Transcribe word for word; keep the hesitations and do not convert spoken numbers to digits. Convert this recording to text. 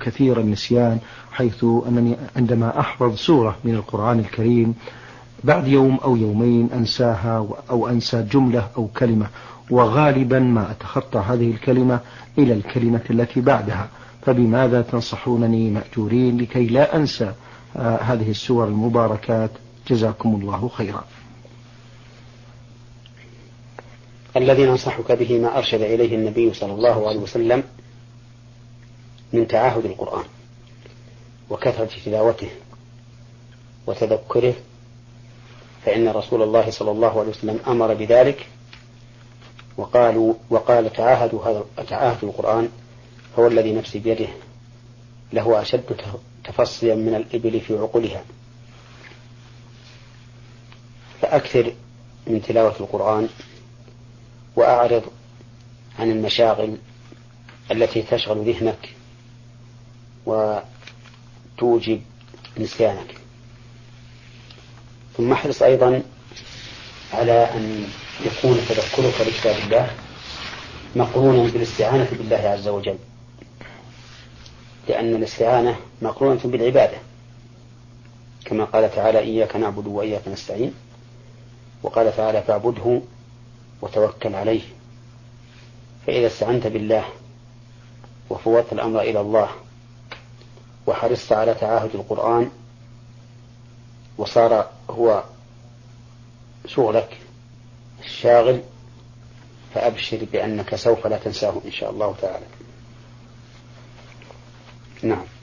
كثير النسيان، حيث أنني عندما أحفظ سورة من القرآن الكريم بعد يوم أو يومين أنساها أو أنسى جملة أو كلمة، وغالبا ما أتخطى هذه الكلمة إلى الكلمة التي بعدها. فبماذا تنصحونني مأجورين لكي لا أنسى آه هذه السور المباركات؟ جزاكم الله خيرا. الذي ننصحك به ما أرشد إليه النبي صلى الله عليه وسلم من تعاهد القرآن وكثرة تلاوته وتذكره، فإن رسول الله صلى الله عليه وسلم أمر بذلك، وقالوا وقال تعاهدوا هذا تعاهد القرآن هو الذي نفسي بيده له أشد تفصيا من الإبل في عقلها. فأكثر من تلاوة القرآن وأعرض عن المشاغل التي تشغل ذهنك وتوجب نسيانك. ثم احرص أيضا على أن يكون تذكرك لكتاب الله مقرونا بالاستعانة بالله عز وجل، لأن الاستعانة مقرونة بالعبادة، كما قال تعالى إياك نعبد وإياك نستعين، وقال تعالى فاعبده وتوكل عليه. فإذا استعنت بالله وفوضت الأمر إلى الله وحرصت على تعاهد القرآن وصار هو شغلك الشاغل، فأبشر بأنك سوف لا تنساه إن شاء الله تعالى. نعم.